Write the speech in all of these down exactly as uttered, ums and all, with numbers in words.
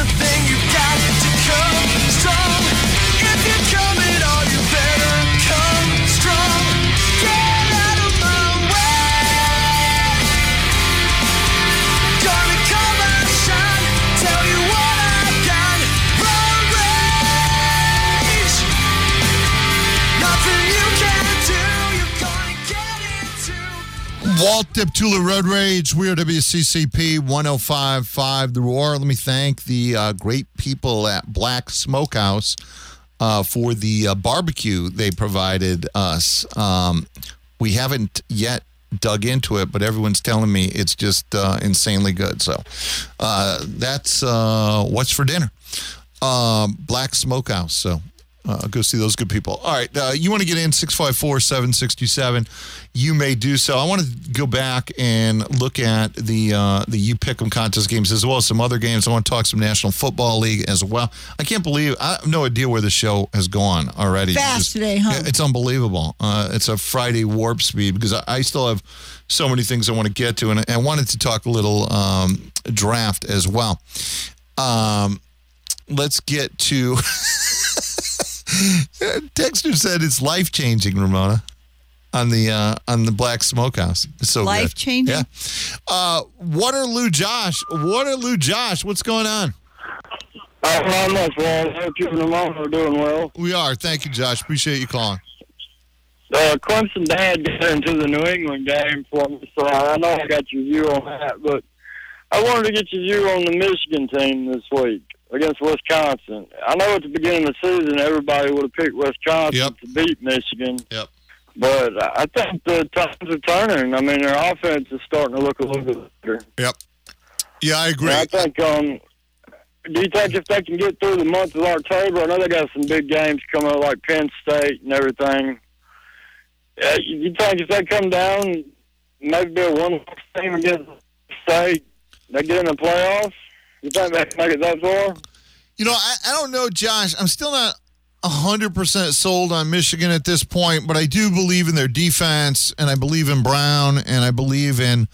a thing, you've got to come strong. If you're coming on, you better come strong. Get out of my way. Gonna come and shine, tell you what I've got. Road rage, nothing you can do, you're gonna get into. Walt Diptula Road Rage. We are W C C P one oh five point five The Roar. Let me thank the uh, great people at Black Smokehouse uh, for the uh, barbecue they provided us. Um, we haven't yet dug into it, but everyone's telling me it's just uh, insanely good. So uh, that's uh, what's for dinner. Um, Black Smokehouse. So uh, go see those good people. All right. Uh, you want to get in six five four, seven six seven. You may do so. I want to go back and look at the uh, the You Pick'em contest games as well as some other games. I want to talk some National Football League as well. I can't believe, I have no idea where the show has gone already. Fast Just- today, huh? It's unbelievable. Uh, it's a Friday warp speed because I, I still have so many things I want to get to, and I wanted to talk a little um, draft as well. Um, let's get to... Dexter said it's life-changing, Ramona, on the uh, on the Black Smokehouse. It's so good. Life-changing? Yeah. Uh, Waterloo Josh. Waterloo Josh, what's going on? Uh, not much, well, I hope you and the mom are doing well. We are. Thank you, Josh. Appreciate you calling. Uh, Clemson Dad got into the New England game for me, so I know I got your view on that, but I wanted to get your view on the Michigan team this week against Wisconsin. I know at the beginning of the season everybody would have picked Wisconsin Yep. to beat Michigan, Yep. but I think the times are turning. I mean, their offense is starting to look a little bit better. Yep. Yeah, I agree. And I think, um, do you think if they can get through the month of October, I know they got some big games coming up like Penn State and everything. Uh, you think if they come down, maybe be a one team against State, they get in the playoffs? You think they can make it that far? You know, I, I don't know, Josh. I'm still not one hundred percent sold on Michigan at this point, but I do believe in their defense, and I believe in Brown, and I believe in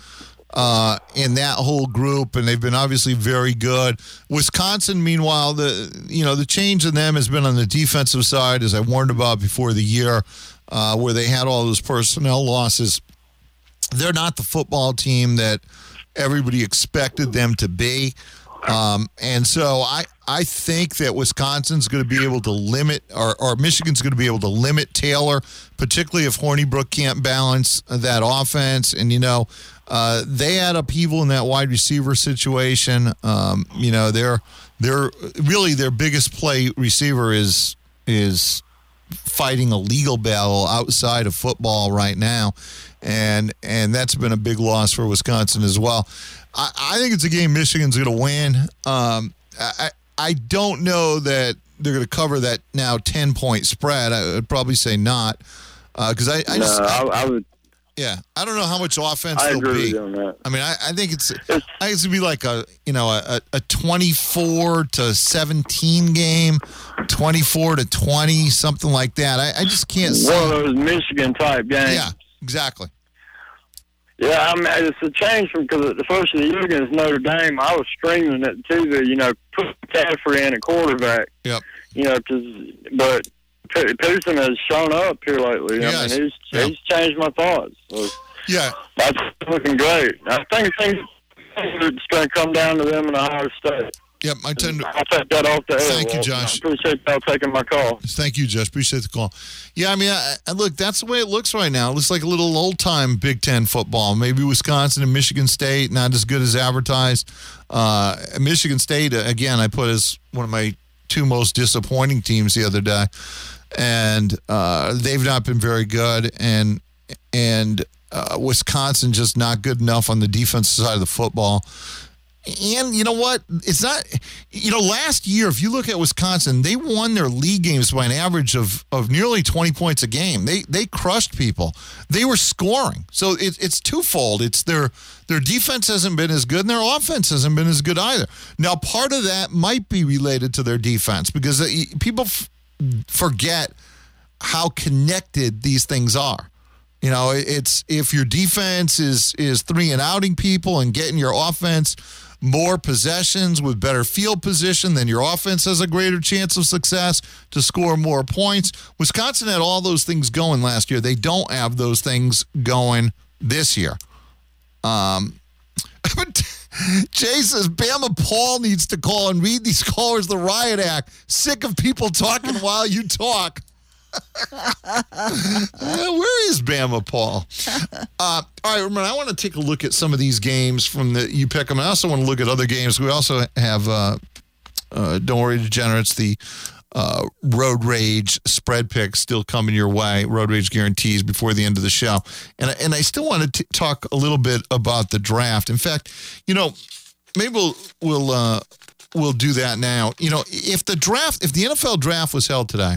uh, in that whole group, and they've been obviously very good. Wisconsin, meanwhile, the you know the change in them has been on the defensive side, as I warned about before the year, uh, where they had all those personnel losses. They're not the football team that everybody expected them to be. Um, and so I, I think that Wisconsin's going to be able to limit, or, or Michigan's going to be able to limit Taylor, particularly if Hornibrook can't balance that offense. And, you know, uh, they had upheaval in that wide receiver situation. Um, you know, they're, they're really their biggest play receiver is, is fighting a legal battle outside of football right now. And, and that's been a big loss for Wisconsin as well. I, I think it's a game Michigan's going to win. Um, I, I don't know that they're going to cover that now ten-point spread. I would probably say not. Because uh, I, I No, just... I, I would. Yeah, I don't know how much offense I there'll agree be. with you on that. I mean, I, I think it's, I think it's gonna be like a, you know, a, a twenty-four to seventeen game, twenty-four to twenty, something like that. I, I just can't see. One of those Michigan type games. Yeah, exactly. Yeah, I mean, it's a change from because the first of the year against Notre Dame, I was screaming at the T V, you know, put McCaffrey in at quarterback. Yep. You know, cause, but P- Pearson has shown up here lately. I Yes. mean, he's Yeah. he's changed my thoughts. So Yeah. that's looking great. I think things it's going to come down to them in Ohio State. Yep. I tend to. I'll take that off the air. Thank you, Walt. Josh. I appreciate y'all taking my call. Thank you, Josh. Appreciate the call. Yeah, I mean, I, I, look, that's the way it looks right now. It looks like a little old-time Big Ten football. Maybe Wisconsin and Michigan State, not as good as advertised. Uh, Michigan State, again, I put as one of my two most disappointing teams the other day. And uh, they've not been very good. And, and uh, Wisconsin just not good enough on the defensive side of the football. And you know what? It's not, you know, last year, if you look at Wisconsin, they won their league games by an average of, of nearly twenty points a game. They they crushed people. They were scoring. So it, it's twofold. It's their their defense hasn't been as good and their offense hasn't been as good either. Now, part of that might be related to their defense because people f- forget how connected these things are. You know, it's if your defense is is three and outing people and getting your offense more possessions with better field position, then your offense has a greater chance of success to score more points. Wisconsin had all those things going last year. They don't have those things going this year. Um, Jay says Bama Paul needs to call and read these callers the riot act. Sick of people talking while you talk. uh, where is Bama Paul? Uh, all right, remember, I want to take a look at some of these games from the you pick them. I also want to look at other games. We also have, uh, uh, don't worry, degenerates, the uh, Road Rage spread picks still coming your way. Road Rage guarantees before the end of the show, and and I still want to t- talk a little bit about the draft. In fact, you know, maybe we'll we'll uh, we'll do that now. You know, if the draft, if the N F L draft was held today,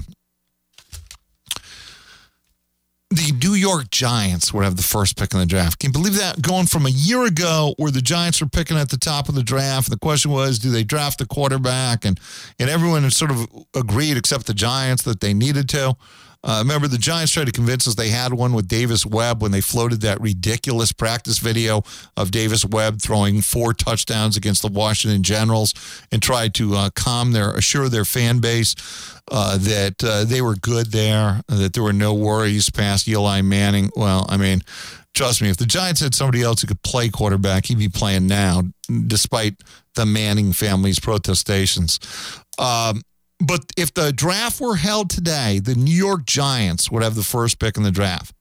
the New York Giants would have the first pick in the draft. Can you believe that? Going from a year ago where the Giants were picking at the top of the draft, the question was, do they draft a quarterback? And and everyone sort of agreed, except the Giants, that they needed to. Uh, remember, the Giants tried to convince us they had one with Davis Webb when they floated that ridiculous practice video of Davis Webb throwing four touchdowns against the Washington Generals and tried to uh, calm their, assure their fan base uh, that uh, they were good there, that there were no worries past Eli Manning. Well, I mean, trust me, if the Giants had somebody else who could play quarterback, he'd be playing now, despite the Manning family's protestations. Um, But if the draft were held today, the New York Giants would have the first pick in the draft.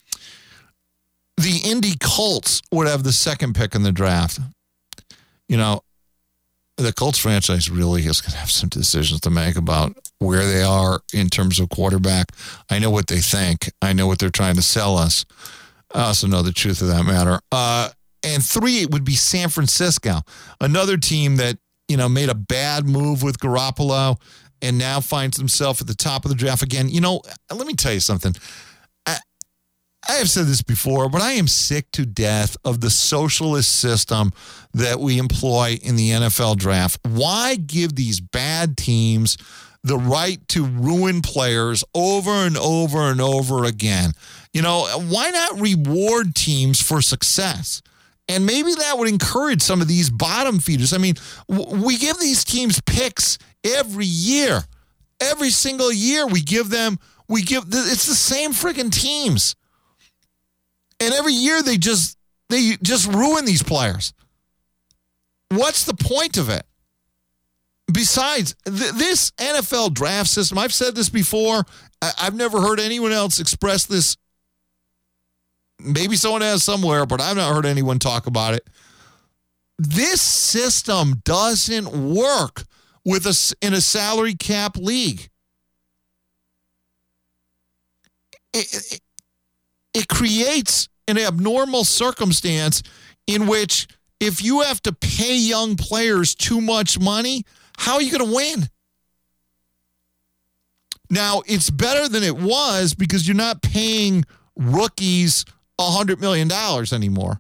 The Indy Colts would have the second pick in the draft. You know, the Colts franchise really is going to have some decisions to make about where they are in terms of quarterback. I know what they think. I know what they're trying to sell us. I also know the truth of that matter. Uh, and three would be San Francisco, another team that, you know, made a bad move with Garoppolo and now finds himself at the top of the draft again. You know, let me tell you something. I, I have said this before, but I am sick to death of the socialist system that we employ in the N F L draft. Why give these bad teams the right to ruin players over and over and over again? You know, why not reward teams for success? And maybe that would encourage some of these bottom feeders. I mean, w- we give these teams picks every year. Every single year we give them, we give, it's the same freaking teams. And every year they just, they just ruin these players. What's the point of it? Besides, th- this N F L draft system, I've said this before, I- I've never heard anyone else express this. Maybe someone has somewhere, but I've not heard anyone talk about it. This system doesn't work with us in a salary cap league. It, it, it creates an abnormal circumstance in which if you have to pay young players too much money, how are you going to win? Now, it's better than it was because you're not paying rookies one hundred million dollars anymore.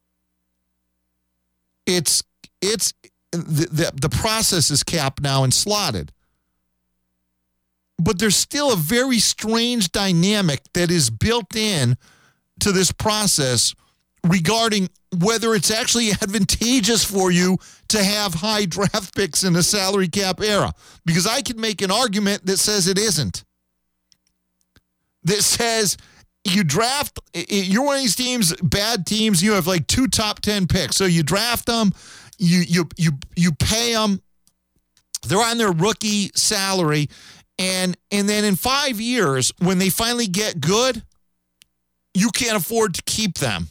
It's it's the, the the process is capped now and slotted. But there's still a very strange dynamic that is built in to this process regarding whether it's actually advantageous for you to have high draft picks in the salary cap era. Because I can make an argument that says it isn't. That says you draft, you're one of these teams, bad teams, you have like two top ten picks. So you draft them, you you you you pay them, they're on their rookie salary, and and then in five years, when they finally get good, you can't afford to keep them.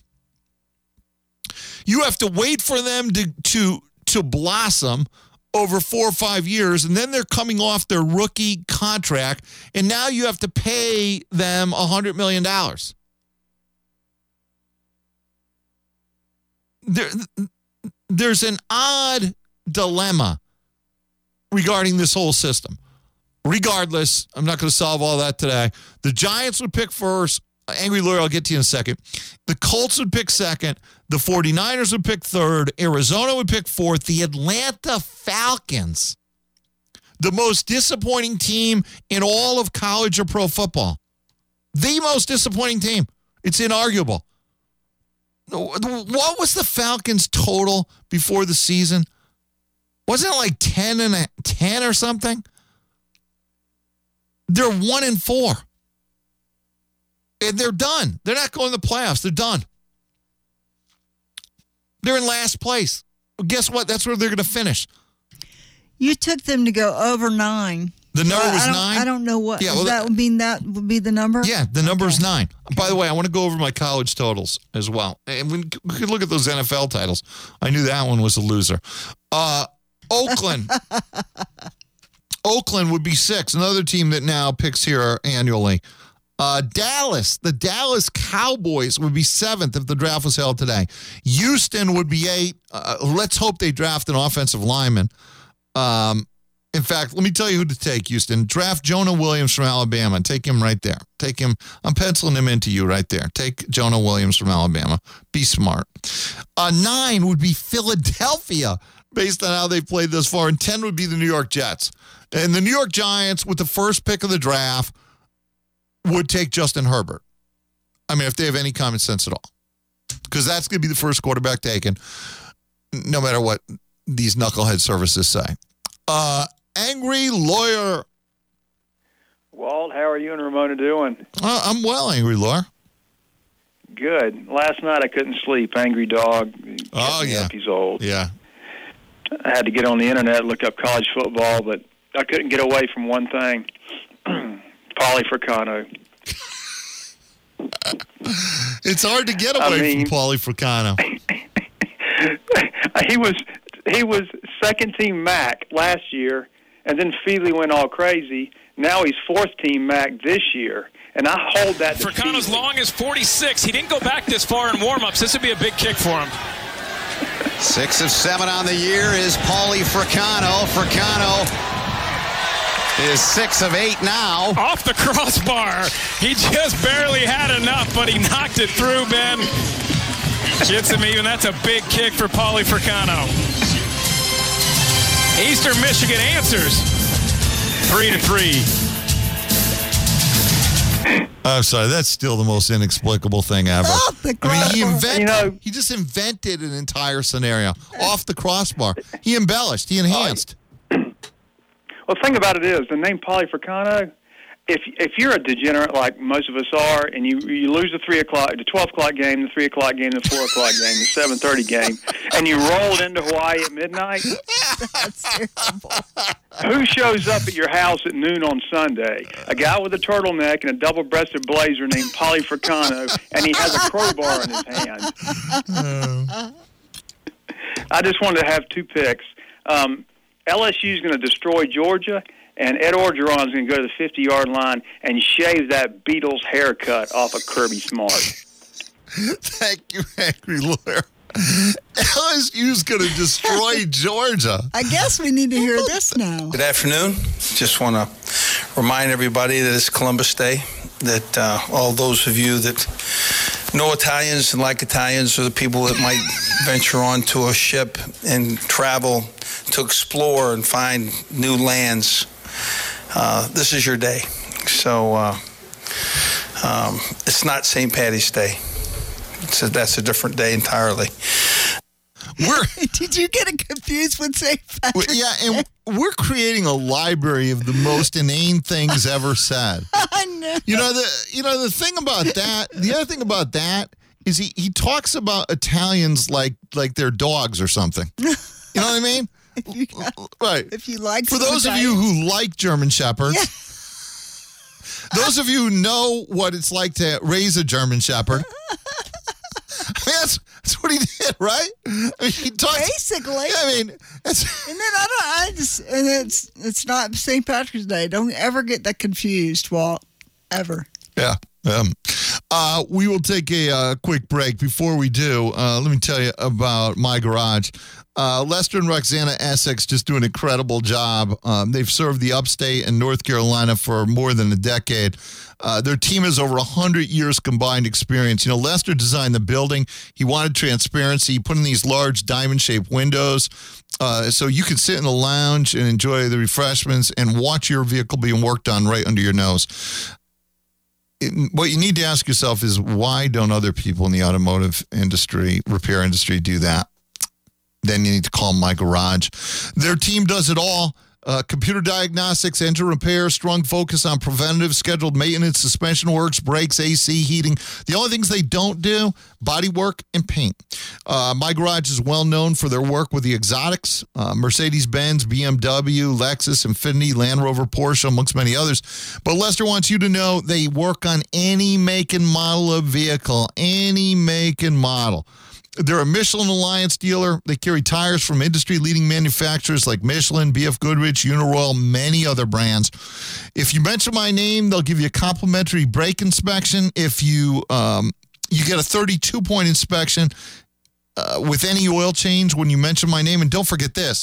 You have to wait for them to to to blossom over four or five years, and then they're coming off their rookie contract, and now you have to pay them one hundred million dollars. There, there's an odd dilemma regarding this whole system. Regardless, I'm not going to solve all that today. The Giants would pick first. Angry Lawyer, I'll get to you in a second. The Colts would pick second. The 49ers would pick third. Arizona would pick fourth. The Atlanta Falcons, the most disappointing team in all of college or pro football. The most disappointing team. It's inarguable. What was the Falcons' total before the season? Wasn't it like ten and a, ten or something? They're one and four. And they're done. They're not going to the playoffs. They're done. They're in last place. Well, guess what? That's where they're going to finish. You took them to go over nine. The number Well, was I don't, nine? I don't know what. Yeah, Yeah, well, that would mean that would be the number? Yeah, the number is Okay. nine. By the way, I want to go over my college totals as well. And we, we could look at those N F L titles. I knew that one was a loser. Uh, Oakland. Oakland would be six. Another team that now picks here annually. Uh, Dallas. The Dallas Cowboys would be seventh if the draft was held today. Houston would be eight. Uh, let's hope they draft an offensive lineman. Um, in fact, let me tell you who to take, Houston. Draft Jonah Williams from Alabama. Take him right there. Take him. I'm penciling him into you right there. Take Jonah Williams from Alabama. Be smart. Uh, nine would be Philadelphia, based on how they played thus far. And ten would be the New York Jets. And the New York Giants, with the first pick of the draft, would take Justin Herbert. I mean, if they have any common sense at all. Because that's going to be the first quarterback taken, no matter what these knucklehead services say. Uh, angry lawyer. Walt, how are you and Ramona doing? Uh, I'm well, angry lawyer. Good. Last night I couldn't sleep. Angry dog. Oh, Kept me yeah. up. He's old. Yeah. I had to get on the internet, look up college football, but I couldn't get away from one thing. Paulie Fricano. It's hard to get I away mean- from Paulie Fricano. he was he was second team M A C last year, and then Feely went all crazy. Now he's fourth team M A C this year, and I hold that to Fricano's Feely. long as forty-six. He didn't go back this far in warm-ups. This would be a big kick for him. Six of seven on the year is Paulie Fricano. Fricano is six of eight now. Off the crossbar. He just barely had enough, but he knocked it through, Ben. Gets him even. That's a big kick for Paulie Fricano. Eastern Michigan answers. Three to three. I'm sorry, that's still the most inexplicable thing ever. Off the I mean, he crossbar. invented, You know- he just invented an entire scenario off the crossbar. He embellished, he enhanced. Well, the thing about it is, the name Paulie Fricano, if if you're a degenerate like most of us are, and you you lose the three o'clock, the twelve o'clock game, the three o'clock game, the four o'clock game, the seven thirty game, and you rolled into Hawaii at midnight, That's terrible. who shows up at your house at noon on Sunday? A guy with a turtleneck and a double-breasted blazer named Paulie Fricano, and he has a crowbar in his hand. I just wanted to have two picks. Um, L S U is going to destroy Georgia, and Ed Orgeron is going to go to the fifty-yard line and shave that Beatles haircut off of Kirby Smart. Thank you, angry lawyer. L S U's going to destroy Georgia. I guess we need to hear this now. Good afternoon. Just want to remind everybody that it's Columbus Day, that uh, all those of you that know Italians and like Italians are the people that might venture onto a ship and travel to explore and find new lands. Uh, this is your day. So uh, um, it's not Saint Patty's Day. It's a, that's a different day entirely. We're Did you get it confused with Saint we- Patrick's yeah, and we're creating a library of the most inane things ever said. I know. You know the you know the thing about that. The other thing about that is he he talks about Italians like like they're dogs or something. You know what I mean? If you, Right. if you like For some those of you Italian- who like German Shepherds, those of you who know what it's like to raise a German Shepherd, I mean, that's, that's what he did, right? I mean, he talks. Basically. I mean, that's, And then I don't. I just. And it's it's not Saint Patrick's Day. Don't ever get that confused, Walt. Ever. yeah. Um, uh, we will take a uh, quick break. Before we do, uh, let me tell you about My Garage. Uh, Lester and Roxana Essex just do an incredible job. Um, they've served the upstate and North Carolina for more than a decade. Uh, their team has over one hundred years combined experience. You know, Lester designed the building. He wanted transparency. He put in these large diamond-shaped windows uh, so you could sit in the lounge and enjoy the refreshments and watch your vehicle being worked on right under your nose. it, what you need to ask yourself is, why don't other people in the automotive industry, repair industry, do that? Then you need to call My Garage. Their team does it all. Uh, computer diagnostics, engine repair, strong focus on preventative, scheduled maintenance, suspension works, brakes, A C, heating. The only things they don't do, body work and paint. Uh, My Garage is well known for their work with the exotics, uh, Mercedes-Benz, B M W, Lexus, Infiniti, Land Rover, Porsche, amongst many others. But Lester wants you to know they work on any make and model of vehicle, any make and model. They're a Michelin Alliance dealer. They carry tires from industry-leading manufacturers like Michelin, B F Goodrich, Uniroyal, many other brands. If you mention my name, they'll give you a complimentary brake inspection. If you um, you get a thirty-two point inspection uh, with any oil change when you mention my name. And don't forget this.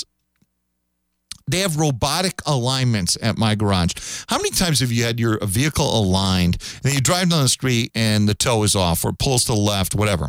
They have robotic alignments at My Garage. How many times have you had your vehicle aligned, and then you drive down the street and the toe is off or pulls to the left, whatever?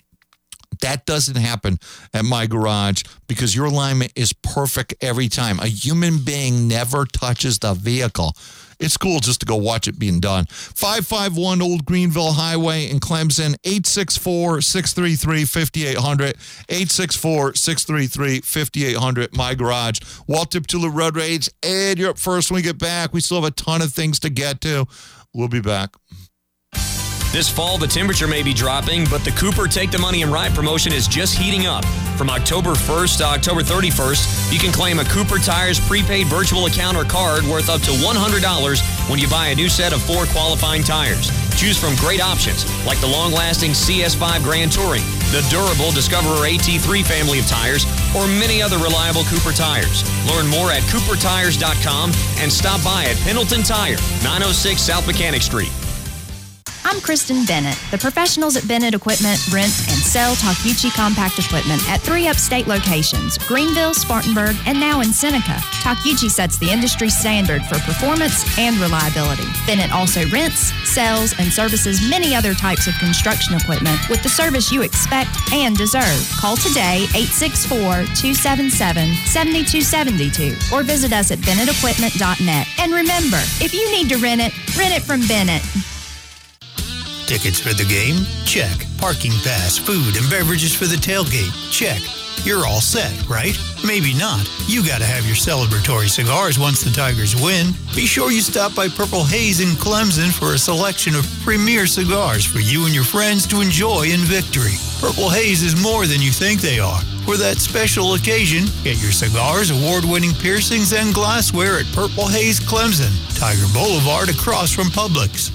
That doesn't happen at My Garage because your alignment is perfect every time. A human being never touches the vehicle. It's cool just to go watch it being done. five five one Old Greenville Highway in Clemson, eight six four, six three three, five eight zero zero, eight six four, six three three, five eight zero zero, My Garage. Walt Diptula Road Rage. Ed, you're up first when we get back. We still have a ton of things to get to. We'll be back. This fall, the temperature may be dropping, but the Cooper Take the Money and Ride promotion is just heating up. From October first to October thirty-first, you can claim a Cooper Tires prepaid virtual account or card worth up to one hundred dollars when you buy a new set of four qualifying tires. Choose from great options like the long-lasting C S five Grand Touring, the durable Discoverer A T three family of tires, or many other reliable Cooper tires. Learn more at cooper tires dot com and stop by at Pendleton Tire, nine oh six South Mechanic Street. I'm Kristen Bennett. The professionals at Bennett Equipment rent and sell Takeuchi compact equipment at three upstate locations, Greenville, Spartanburg, and now in Seneca. Takeuchi sets the industry standard for performance and reliability. Bennett also rents, sells, and services many other types of construction equipment with the service you expect and deserve. Call today, eight six four, two seven seven, seven two seven two, or visit us at bennett equipment dot net. And remember, if you need to rent it, rent it from Bennett. Tickets for the game? Check. Parking pass, food, and beverages for the tailgate? Check. You're all set, right? Maybe not. You gotta have your celebratory cigars once the Tigers win. Be sure you stop by Purple Haze in Clemson for a selection of premier cigars for you and your friends to enjoy in victory. Purple Haze is more than you think they are. For that special occasion, get your cigars, award-winning piercings, and glassware at Purple Haze Clemson, Tiger Boulevard across from Publix.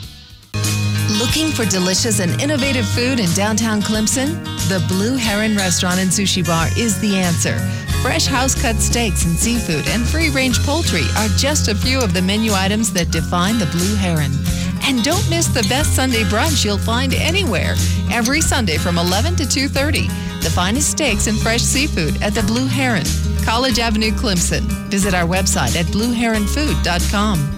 Looking for delicious and innovative food in downtown Clemson? The Blue Heron Restaurant and Sushi Bar is the answer. Fresh house-cut steaks and seafood and free-range poultry are just a few of the menu items that define the Blue Heron. And don't miss the best Sunday brunch you'll find anywhere. Every Sunday from eleven to two thirty. The finest steaks and fresh seafood at the Blue Heron, College Avenue, Clemson. Visit our website at blue heron food dot com.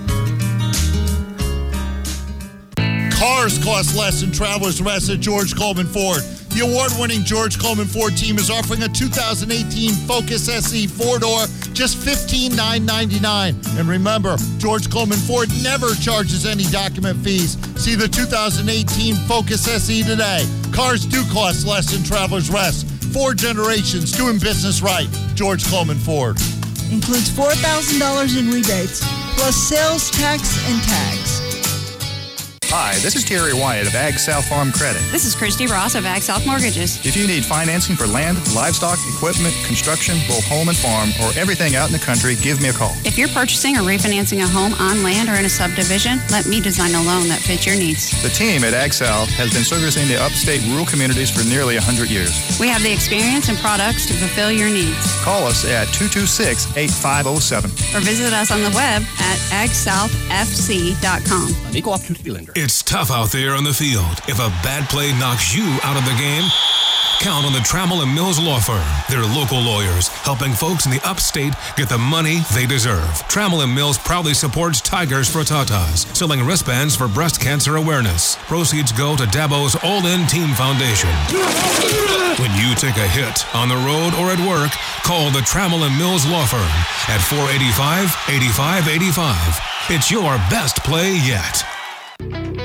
Cars cost less than Travelers Rest at George Coleman Ford. The award-winning George Coleman Ford team is offering a two thousand eighteen Focus S E four-door, just fifteen thousand nine hundred ninety-nine dollars. And remember, George Coleman Ford never charges any document fees. See the two thousand eighteen Focus S E today. Cars do cost less than Travelers Rest. Four generations doing business right. George Coleman Ford. Includes four thousand dollars in rebates, plus sales tax and tags. Hi, this is Terry Wyatt of Ag South Farm Credit. This is Christy Ross of Ag South Mortgages. If you need financing for land, livestock, equipment, construction, both home and farm, or everything out in the country, give me a call. If you're purchasing or refinancing a home on land or in a subdivision, let me design a loan that fits your needs. The team at Ag South has been servicing the upstate rural communities for nearly one hundred years. We have the experience and products to fulfill your needs. Call us at two two six, eight five zero seven. Or visit us on the web at ag south f c dot com. An equal opportunity lender. It's tough out there on the field. If a bad play knocks you out of the game, count on the Trammell and Mills Law Firm. They're local lawyers helping folks in the upstate get the money they deserve. Trammell and Mills proudly supports Tigers for Tatas, selling wristbands for breast cancer awareness. Proceeds go to Dabo's All-In Team Foundation. When you take a hit on the road or at work, call the Trammell and Mills Law Firm at four eight five, eight five eight five. It's your best play yet.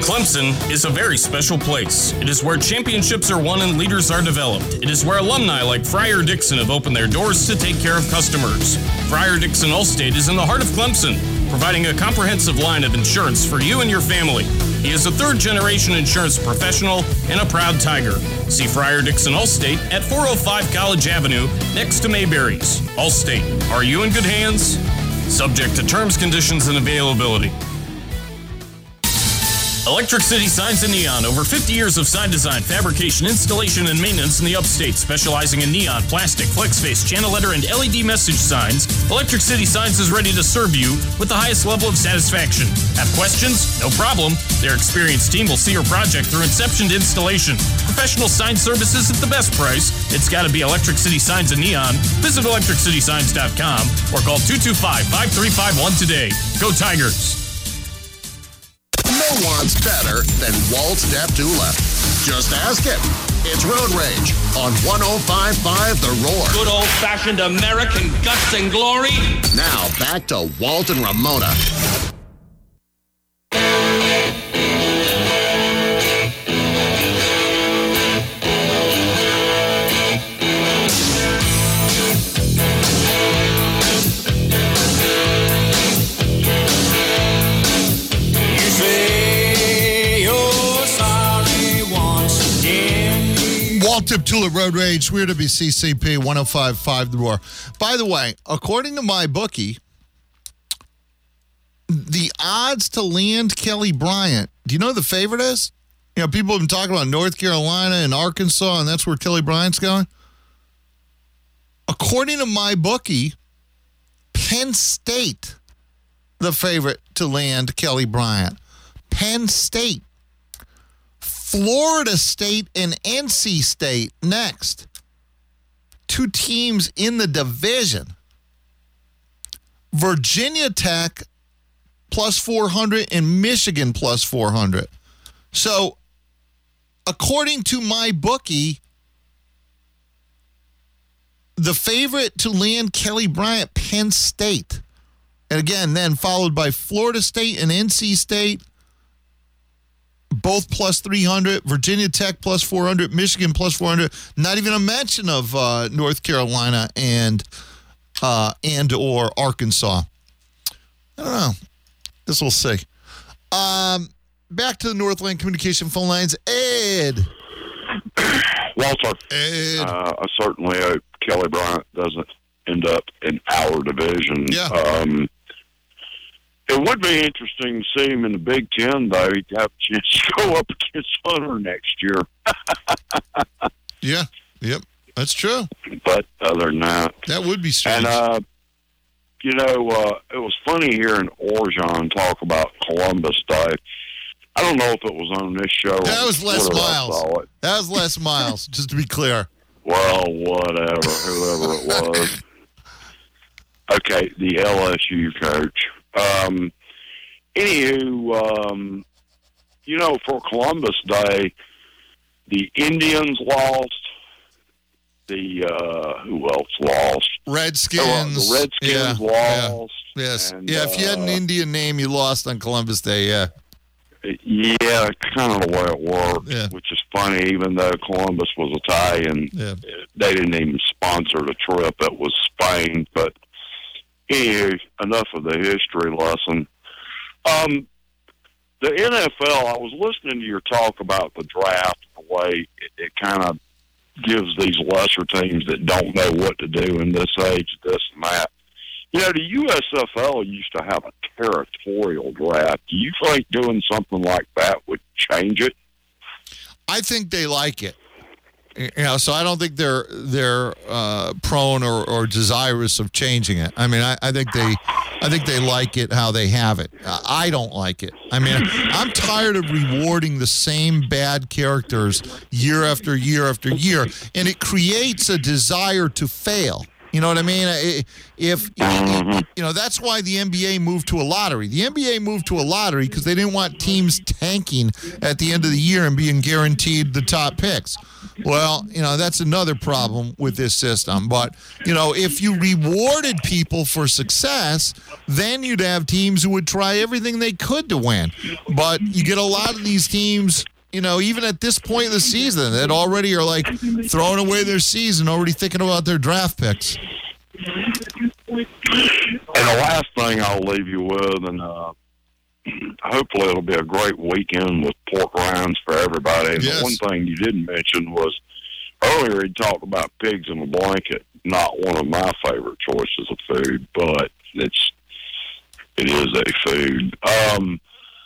Clemson is a very special place. It is where championships are won and leaders are developed. It is where alumni like Friar Dixon have opened their doors to take care of customers. Friar Dixon Allstate is in the heart of Clemson, providing a comprehensive line of insurance for you and your family. He is a third-generation insurance professional and a proud Tiger. See Friar Dixon Allstate at four oh five College Avenue, next to Mayberry's. Allstate, are you in good hands? Subject to terms, conditions, and availability. Electric City Signs and Neon. Over fifty years of sign design, fabrication, installation, and maintenance in the upstate. Specializing in neon, plastic, flex face, channel letter, and L E D message signs, Electric City Signs is ready to serve you with the highest level of satisfaction. Have questions? No problem. Their experienced team will see your project through inception to installation. Professional sign services at the best price. It's got to be Electric City Signs and Neon. Visit electric city signs dot com or call two two five, five three five one today. Go Tigers! No one's better than Walt Deptula. Just ask him. It's Road Rage on one oh five point five The Roar. Good old-fashioned American guts and glory. Now back to Walt and Ramona. Walt Deptula, Road Rage, We're W C C P one oh five point five The Roar. By the way, according to my bookie, the odds to land Kelly Bryant, do you know who the favorite is? You know, people have been talking about North Carolina and Arkansas, and that's where Kelly Bryant's going. According to my bookie, Penn State, the favorite to land Kelly Bryant. Penn State. Florida State and N C State next. Two teams in the division. Virginia Tech plus four hundred and Michigan plus four hundred. So, according to my bookie, the favorite to land Kelly Bryant, Penn State. And again, then followed by Florida State and N C State. Both plus three hundred, Virginia Tech plus four hundred, Michigan plus four hundred. Not even a mention of uh, North Carolina and uh, and or Arkansas. I don't know. This we'll see. Um, back to the Northland Communication phone lines. Ed. Walter. Ed. Uh, I certainly hope Kelly Bryant doesn't end up in our division. Yeah. Um, It would be interesting to see him in the Big Ten, though. He'd have a chance to go up against Hunter next year. Yeah, yep, that's true. But other than that... That would be strange. And, uh, you know, uh, it was funny hearing Orjan talk about Columbus Day. I don't know if it was on this show. That was Les Twitter I Miles. saw it. That was Les Miles, just to be clear. Well, whatever, whoever it was. Okay, the L S U coach. Um, anywho, um, you know, for Columbus Day, the Indians lost. The, uh, who else lost? Redskins. Oh, uh, the Redskins yeah, lost. Yeah. Yes. And, yeah, if you had an uh, Indian name, you lost on Columbus Day, yeah. Yeah, kind of the way it worked, Yeah. which is funny, even though Columbus was Italian. Yeah. They didn't even sponsor the trip. It was Spain, but anyway, enough of the history lesson. Um, the N F L, I was listening to your talk about the draft, the way it, it kind of gives these lesser teams that don't know what to do in this age, this and that. You know, the U S F L used to have a territorial draft. Do you think doing something like that would change it? I think they like it. You know, so I don't think they're they're uh, prone or, or desirous of changing it. I mean, I, I think they, I think they like it how they have it. I don't like it. I mean, I'm tired of rewarding the same bad characters year after year after year, and it creates a desire to fail. You know what I mean? I- If, you know, that's why the N B A moved to a lottery. The N B A moved to a lottery because they didn't want teams tanking at the end of the year and being guaranteed the top picks. Well, you know, that's another problem with this system. But, you know, if you rewarded people for success, then you'd have teams who would try everything they could to win. But you get a lot of these teams, you know, even at this point in the season, that already are like throwing away their season, already thinking about their draft picks. And the last thing I'll leave you with, and uh, hopefully it'll be a great weekend with pork rinds for everybody. And Yes. the one thing you didn't mention was earlier he talked about pigs in a blanket. Not one of my favorite choices of food, but it's it is a food. Um,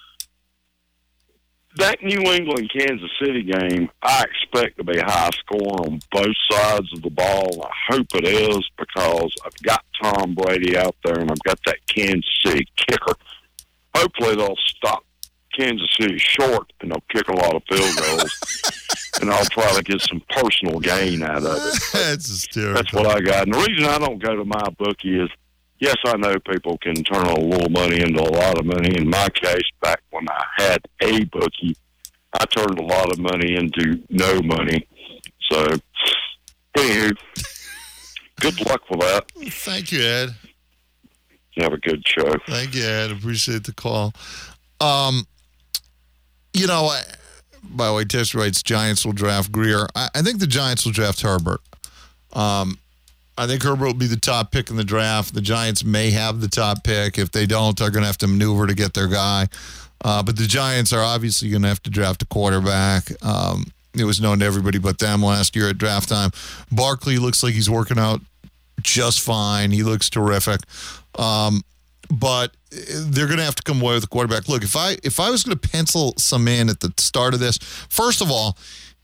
that New England Kansas City game, I expect to be high scoring on both sides of the ball. I hope it is because I've got Tom Brady out there and I've got that Kansas City kicker. Hopefully they'll stop Kansas City short and they'll kick a lot of field goals. And I'll try to get some personal gain out of it. That's hysterical. That's what I got. And the reason I don't go to my bookie is, yes, I know people can turn a little money into a lot of money. In my case, back when I had a bookie, I turned a lot of money into no money. So, anywho, good luck with that. Thank you, Ed. Have a good show. Thank you, Ed. Appreciate the call. Um, you know, I, by the way, Tess writes Giants will draft Greer. I, I think the Giants will draft Herbert. Um, I think Herbert will be the top pick in the draft. The Giants may have the top pick. If they don't, they're going to have to maneuver to get their guy. Uh, but the Giants are obviously going to have to draft a quarterback. Um, it was known to everybody but them last year at draft time. Barkley looks like he's working out just fine. He looks terrific. Um, but they're going to have to come away with a quarterback. Look, if I if I was going to pencil some in at the start of this, first of all,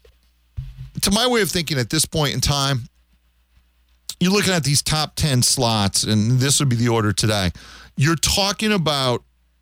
to my way of thinking at this point in time, you're looking at these top ten slots, and this would be the order today. You're talking about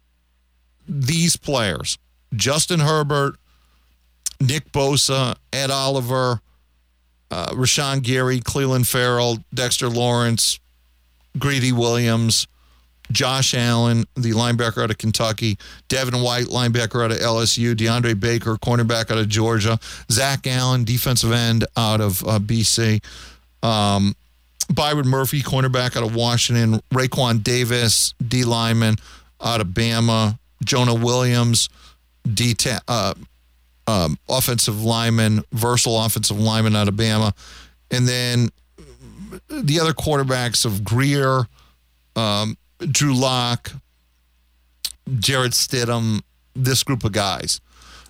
these players: Justin Herbert, Nick Bosa, Ed Oliver, uh, Rashawn Gary, Cleveland Farrell, Dexter Lawrence, Greedy Williams, Josh Allen, the linebacker out of Kentucky, Devin White, linebacker out of L S U, DeAndre Baker, cornerback out of Georgia, Zach Allen, defensive end out of uh, B C, um, Byron Murphy, cornerback out of Washington, Raekwon Davis, D lineman out of Bama, Jonah Williams, D uh, um, offensive lineman, versatile offensive lineman out of Bama, and then the other quarterbacks of Greer, um, Drew Lock, Jarrett Stidham, this group of guys.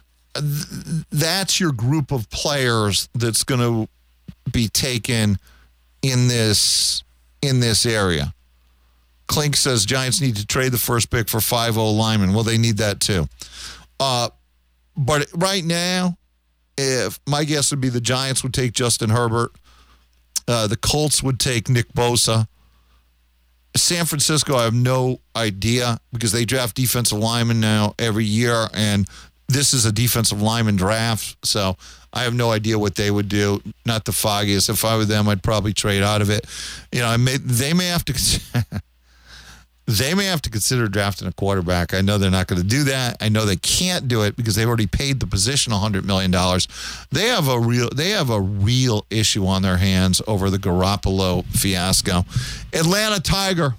That's your group of players that's going to be taken in this in this area. Klink says Giants need to trade the first pick for five O linemen. Well, they need that too. Uh, but right now, if my guess would be the Giants would take Justin Herbert. Uh, the Colts would take Nick Bosa. San Francisco, I have no idea because they draft defensive linemen now every year, and this is a defensive lineman draft, so I have no idea what they would do. Not the foggiest. If I were them, I'd probably trade out of it. You know, I may, they may have to they may have to consider drafting a quarterback. I know they're not going to do that. I know they can't do it because they've already paid the position one hundred million dollars. They have a real they have a real issue on their hands over the Garoppolo fiasco. Atlanta Tiger.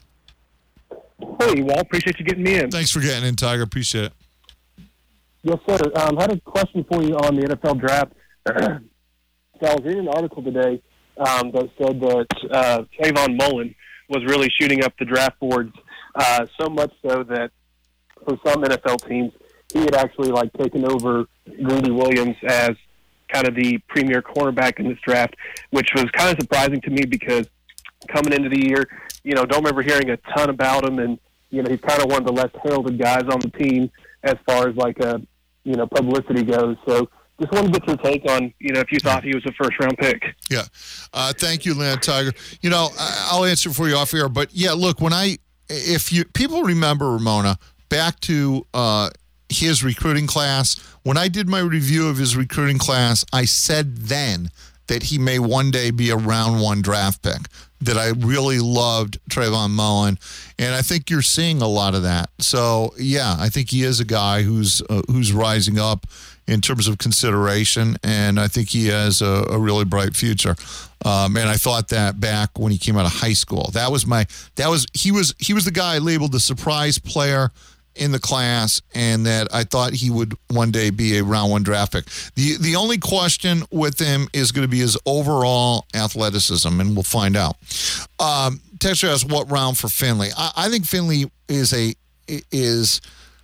Hey, Walt, appreciate you getting me in. Thanks for getting in, Tiger. Appreciate it. Yes, sir. Um, I had a question for you on the N F L draft. So I was reading an article today um, that said that uh, Trayvon Mullen was really shooting up the draft boards, uh, so much so that for some N F L teams, he had actually like taken over Greedy Williams as kind of the premier cornerback in this draft, which was kind of surprising to me because coming into the year, you know, don't remember hearing a ton about him, and you know, he's kind of one of the less heralded guys on the team as far as like a you know publicity goes. So just wanted to get your take on, you know, if you thought he was a first-round pick. Yeah. Uh, thank you, Atlanta Tiger. You know, I'll answer for you off air, but yeah, look, when I, if you, people remember Ramona, back to uh, his recruiting class, when I did my review of his recruiting class, I said then that he may one day be a round one draft pick. that I really loved Trayvon Mullen, and I think you're seeing a lot of that. So, yeah, I think he is a guy who's uh, who's rising up in terms of consideration, and I think he has a, a really bright future. Um, and I thought that back when he came out of high school. That was my that was he was he was the guy labeled the surprise player in the class, and that I thought he would one day be a round one draft pick. The the only question with him is going to be his overall athleticism, and we'll find out. Um, Texture asks, what round for Finley? I, I think Finley is a is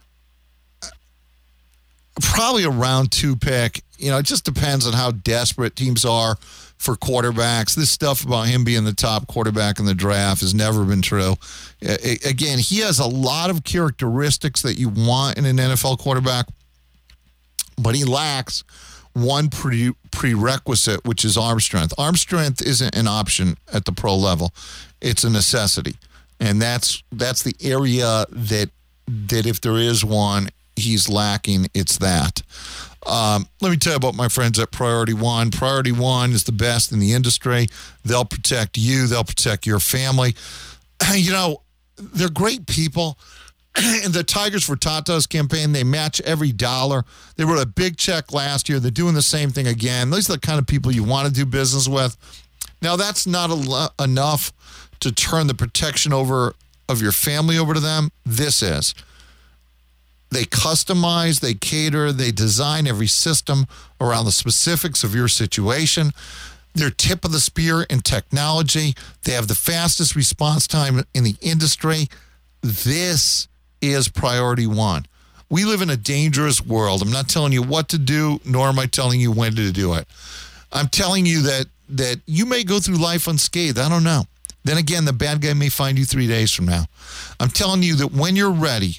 probably a round two pick. You know, it just depends on how desperate teams are for quarterbacks. This stuff about him being the top quarterback in the draft has never been true. Again, he has a lot of characteristics that you want in an N F L quarterback, but he lacks one pre- prerequisite, which is arm strength. Arm strength isn't an option at the pro level. It's a necessity. And that's that's the area that that if there is one, he's lacking, it's that. Um, let me tell you about my friends at Priority One. Priority One is the best in the industry. They'll protect you. They'll protect your family. You know, they're great people. In the Tigers for Tatas campaign, they match every dollar. They wrote a big check last year. They're doing the same thing again. Those are the kind of people you want to do business with. Now, that's not a lo- enough to turn the protection over of your family over to them. This is. They customize, they cater, they design every system around the specifics of your situation. They're tip of the spear in technology. They have the fastest response time in the industry. This is Priority One. We live in a dangerous world. I'm not telling you what to do, nor am I telling you when to do it. I'm telling you that that you may go through life unscathed. I don't know. Then again, the bad guy may find you three days from now. I'm telling you that when you're ready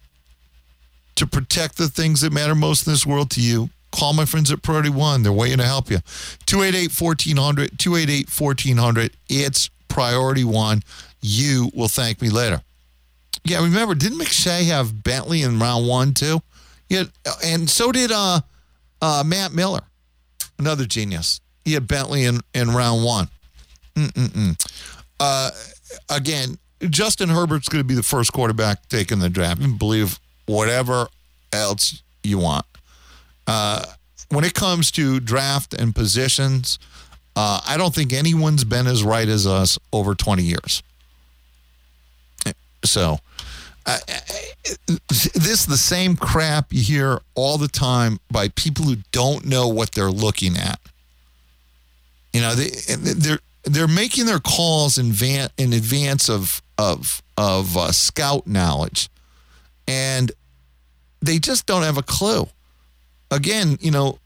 to protect the things that matter most in this world to you, call my friends at Priority One. They're waiting to help you. two eight eight, one four zero zero, two eight eight, one four zero zero. It's Priority One. You will thank me later. Yeah, remember, didn't McShay have Bentley in round one, too? Yeah, and so did uh, uh, Matt Miller, another genius. He had Bentley in, in round one. Mm-mm-mm. Uh, again, Justin Herbert's going to be the first quarterback taken in the draft. You can believe whatever else you want. Uh, when it comes to draft and positions, uh, I don't think anyone's been as right as us over twenty years. So, uh, this is the same crap you hear all the time by people who don't know what they're looking at. You know, they, they're they're making their calls in, van, in advance of of of uh, scout knowledge. And they just don't have a clue. Again, you know,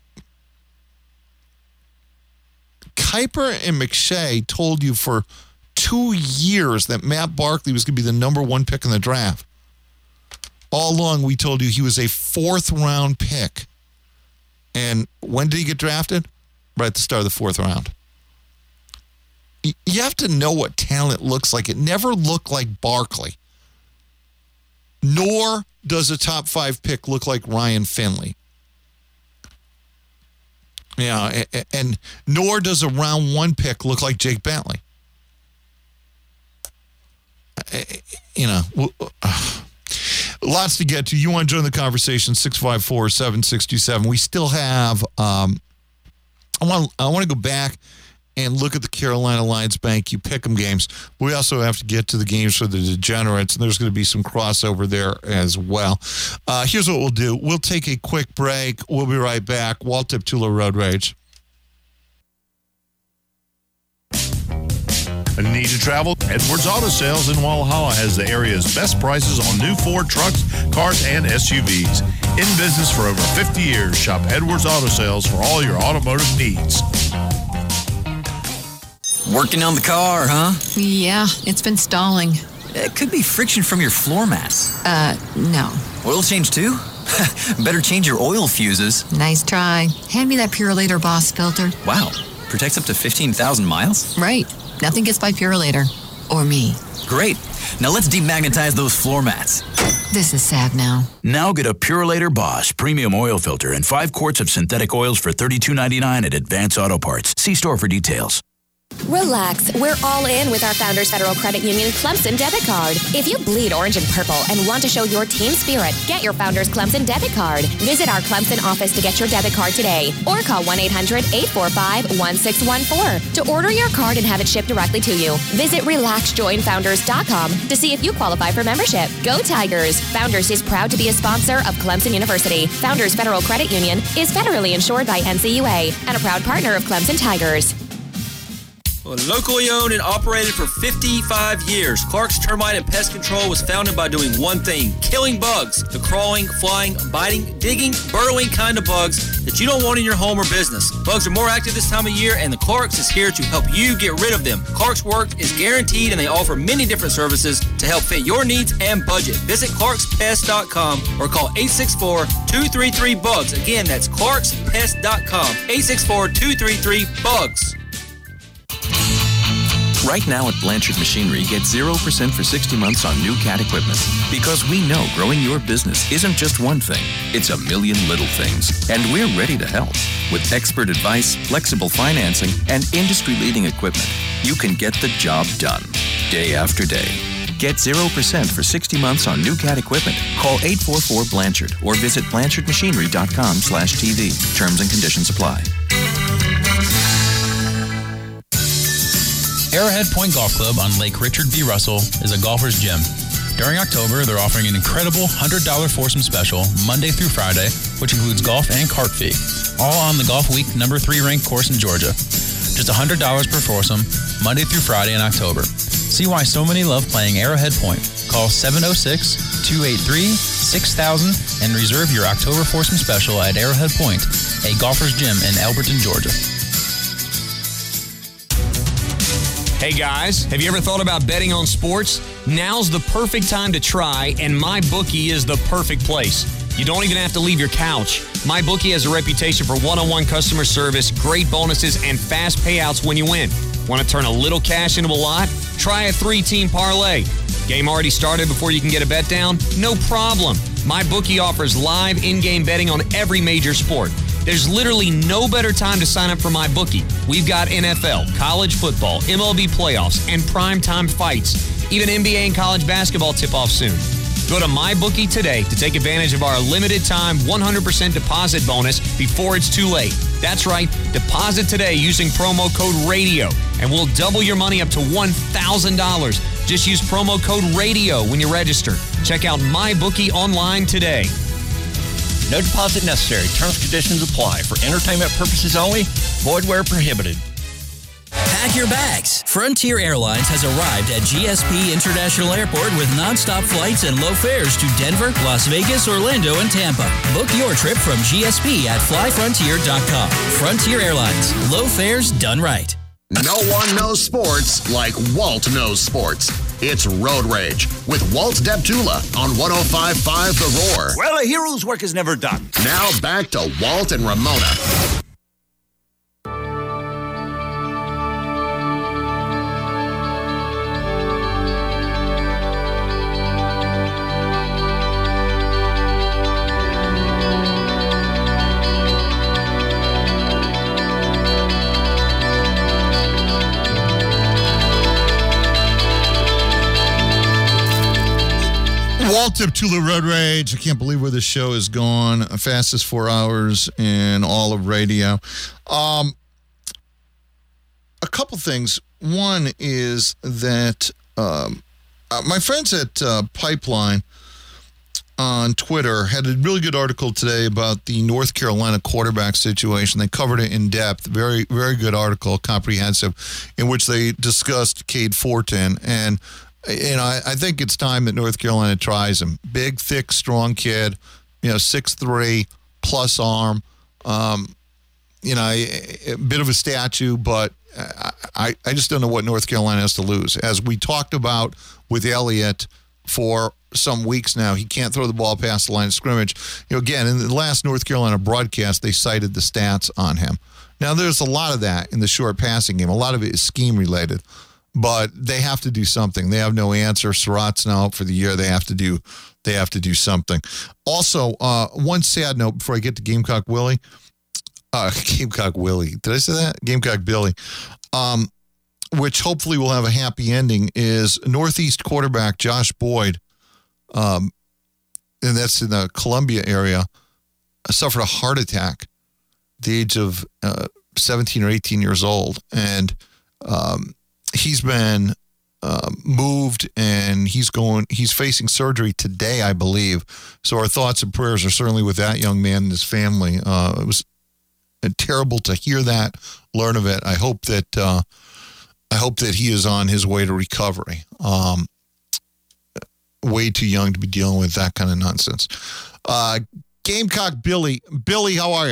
Kiper and McShay told you for two years that Matt Barkley was going to be the number one pick in the draft. All along, we told you he was a fourth round pick. And when did he get drafted? Right at the start of the fourth round. You have to know what talent looks like. It never looked like Barkley. Nor does a top five pick look like Ryan Finley. Yeah, and, and nor does a round one pick look like Jake Bentley. You know, lots to get to. You want to join the conversation, six five four, seven six two seven. We still have, um, I want, I want to go back and look at the Carolina Lions Bank, you pick 'em games. We also have to get to the games for the degenerates, and there's going to be some crossover there as well. Uh, here's what we'll do. We'll take a quick break. We'll be right back. Walt Deptula, Road Rage. Need to travel? Edwards Auto Sales in Walhalla has the area's best prices on new Ford trucks, cars, and S U Vs. In business for over fifty years, shop Edwards Auto Sales for all your automotive needs. Working on the car, huh? Yeah, it's been stalling. It could be friction from your floor mats. Uh, no. Oil change too? Better change your oil fuses. Nice try. Hand me that Purolator Boss filter. Wow. Protects up to fifteen thousand miles? Right. Nothing gets by Purolator. Or me. Great. Now let's demagnetize those floor mats. This is sad now. Now get a Purolator Boss premium oil filter and five quarts of synthetic oils for thirty-two ninety-nine at Advance Auto Parts. See store for details. Relax, we're all in with our Founders Federal Credit Union Clemson debit card. If you bleed orange and purple and want to show your team spirit, get your Founders Clemson debit card. Visit our Clemson office to get your debit card today or call one eight hundred eight four five one six one four to order your card and have it shipped directly to you. Visit relax join founders dot com to see if you qualify for membership. Go Tigers! Founders is proud to be a sponsor of Clemson University. Founders Federal Credit Union is federally insured by N C U A and a proud partner of Clemson Tigers. Well, locally owned and operated for fifty-five years, Clark's Termite and Pest Control was founded by doing one thing: killing bugs. The crawling, flying, biting, digging, burrowing kind of bugs that you don't want in your home or business. Bugs are more active this time of year, and the Clark's is here to help you get rid of them. Clark's work is guaranteed, and they offer many different services to help fit your needs and budget. Visit clarks pest dot com or call eight six four, two three three, bugs. Again, that's clarks pest dot com, eight six four, two three three, bugs. Right now at Blanchard Machinery, get zero percent for sixty months on new cat equipment. Because we know growing your business isn't just one thing, it's a million little things. And we're ready to help. With expert advice, flexible financing, and industry-leading equipment, you can get the job done, day after day. Get zero percent for sixty months on new cat equipment. Call eight four four, Blanchard or visit blanchard machinery dot com slash T V. Terms and conditions apply. Arrowhead Point Golf Club on Lake Richard B. Russell is a golfer's gym. During October, they're offering an incredible one hundred dollars foursome special Monday through Friday, which includes golf and cart fee, all on the Golf Week number three ranked course in Georgia. Just one hundred dollars per foursome, Monday through Friday in October. See why so many love playing Arrowhead Point. Call seven oh six, two eight three, six thousand and reserve your October foursome special at Arrowhead Point, a golfer's gym in Elberton, Georgia. Hey guys, have you ever thought about betting on sports? Now's the perfect time to try, and MyBookie is the perfect place. You don't even have to leave your couch. MyBookie has a reputation for one-on-one customer service, great bonuses, and fast payouts when you win. Want to turn a little cash into a lot? Try a three-team parlay. Game already started before you can get a bet down? No problem. MyBookie offers live in-game betting on every major sport. There's literally no better time to sign up for MyBookie. We've got N F L, college football, M L B playoffs, and primetime fights. Even N B A and college basketball tip off soon. Go to MyBookie today to take advantage of our limited time one hundred percent deposit bonus before it's too late. That's right, deposit today using promo code RADIO, and we'll double your money up to one thousand dollars. Just use promo code RADIO when you register. Check out MyBookie online today. No deposit necessary. Terms and conditions apply. For entertainment purposes only. Void where prohibited. Pack your bags. Frontier Airlines has arrived at G S P International Airport with nonstop flights and low fares to Denver, Las Vegas, Orlando, and Tampa. Book your trip from G S P at fly frontier dot com. Frontier Airlines. Low fares done right. No one knows sports like Walt knows sports. It's Road Rage with Walt Deptula on one oh five point five The Roar. Well, a hero's work is never done. Now back to Walt and Ramona. Walt Deptula, Road Rage. I can't believe where this show has gone. Fastest four hours in all of radio. Um, a couple things. One is that um, uh, my friends at uh, Pipeline on Twitter had a really good article today about the North Carolina quarterback situation. They covered it in depth. Very, very good article, comprehensive, in which they discussed Cade Fortin. And You know, I, I think it's time that North Carolina tries him. Big, thick, strong kid, you know, six three, plus arm. Um, you know, a, a bit of a statue, but I, I just don't know what North Carolina has to lose. As we talked about with Elliott for some weeks now, he can't throw the ball past the line of scrimmage. You know, again, in the last North Carolina broadcast, they cited the stats on him. Now, there's a lot of that in the short passing game. A lot of it is scheme-related. But they have to do something. They have no answer. Surratt's now out for the year. They have to do. They have to do something. Also, uh, one sad note before I get to Gamecock Willie. Uh, Gamecock Willie. Did I say that? Gamecock Billy. Um, which hopefully will have a happy ending, is Northeast quarterback Josh Boyd, um, and that's in the Columbia area, suffered a heart attack at the age of uh, seventeen or eighteen years old. And um, he's been uh, moved, and he's going. He's facing surgery today, I believe. So our thoughts and prayers are certainly with that young man and his family. Uh, it was terrible to hear that, learn of it. I hope that uh, I hope that he is on his way to recovery. Um, way too young to be dealing with that kind of nonsense. Uh, Gamecock Billy. Billy, how are you?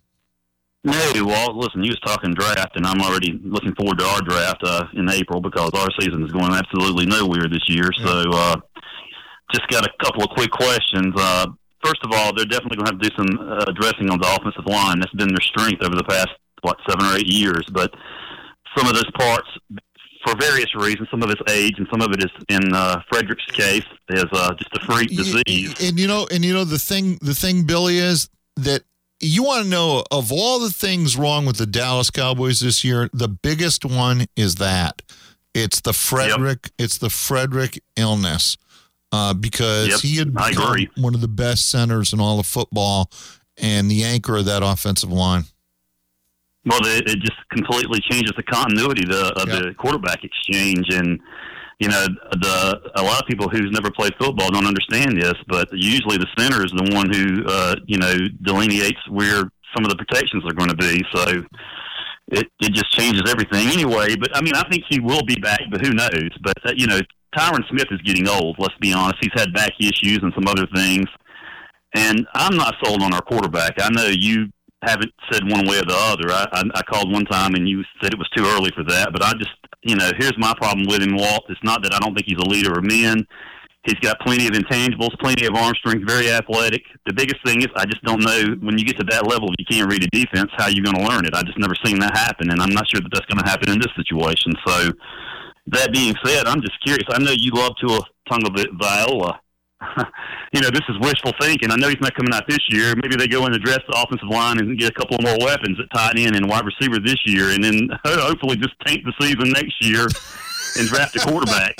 Hey, Walt. Listen, you was talking draft, and I'm already looking forward to our draft uh, in April because our season is going absolutely nowhere this year. Yeah. So uh, just got a couple of quick questions. Uh, first of all, they're definitely going to have to do some uh, addressing on the offensive line. That's been their strength over the past, what, seven or eight years. But some of those parts, for various reasons, some of it's age and some of it is, in uh, Frederick's case, is uh, just a freak disease. And you know, and you know the thing, the thing, Billy, is that you want to know, of all the things wrong with the Dallas Cowboys this year, the biggest one is that it's the Frederick, yep. it's the Frederick illness, uh, because yep, he had become one of the best centers in all of football and the anchor of that offensive line. Well, it, it just completely changes the continuity of the, of yep. the quarterback exchange. And, you know, the a lot of people who's never played football don't understand this, but usually the center is the one who, uh, you know, delineates where some of the protections are going to be. So it, it just changes everything anyway. But, I mean, I think he will be back, but who knows? But, uh, you know, Tyron Smith is getting old, let's be honest. He's had back issues and some other things. And I'm not sold on our quarterback. I know you haven't said one way or the other. I, I, I called one time and you said it was too early for that, but I just, you know, here's my problem with him, Walt. It's not that I don't think he's a leader of men. He's got plenty of intangibles, plenty of arm strength, very athletic. The biggest thing is I just don't know when you get to that level, if you can't read a defense, how you're going to learn it. I just never seen that happen, and I'm not sure that that's going to happen in this situation. So that being said, I'm just curious. I know you love to a tongue of viola. You know, this is wishful thinking. I know he's not coming out this year. Maybe they go and address the offensive line and get a couple more weapons at tight end and wide receiver this year, and then hopefully just tank the season next year and draft a quarterback.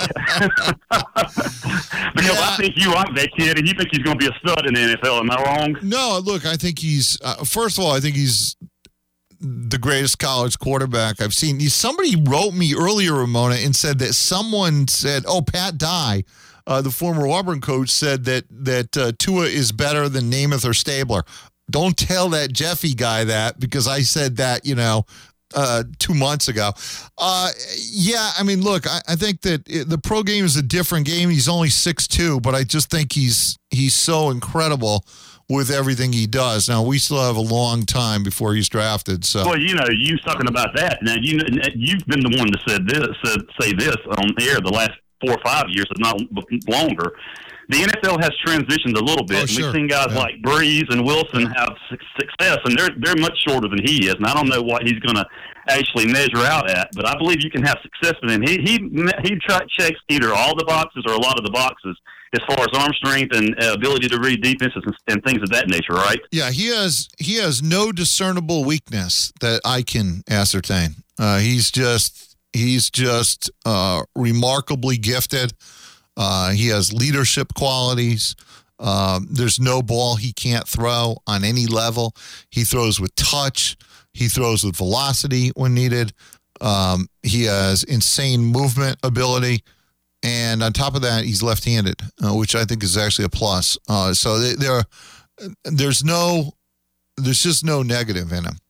Because yeah. I think you like that kid, and you think he's going to be a stud in the N F L. Am I wrong? No, look, I think he's, uh, first of all, I think he's the greatest college quarterback I've seen. Somebody wrote me earlier, Ramona, and said that someone said, oh, Pat Dye, Uh, the former Auburn coach, said that that uh, Tua is better than Namath or Stabler. Don't tell that Jeffy guy that, because I said that, you know, uh, two months ago. Uh, yeah, I mean, look, I, I think that it, the pro game is a different game. He's only six two, but I just think he's he's so incredible with everything he does. Now, we still have a long time before he's drafted. So, well, you know, you talking about that. Now, you you've been the one that said this, said say this on air the last four or five years, if not longer. The N F L has transitioned a little bit. Oh, and sure. We've seen guys yeah. like Breeze and Wilson have success, and they're they're much shorter than he is. And I don't know what he's going to actually measure out at, but I believe you can have success with him. He he he checks either all the boxes or a lot of the boxes as far as arm strength and uh, ability to read defenses and, and things of that nature, right? Yeah, he has he has no discernible weakness that I can ascertain. Uh, he's just. He's just uh, remarkably gifted. Uh, he has leadership qualities. Um, there's no ball he can't throw on any level. He throws with touch. He throws with velocity when needed. Um, he has insane movement ability. And on top of that, he's left-handed, uh, which I think is actually a plus. Uh, so there, there's no, there's just no negative in him.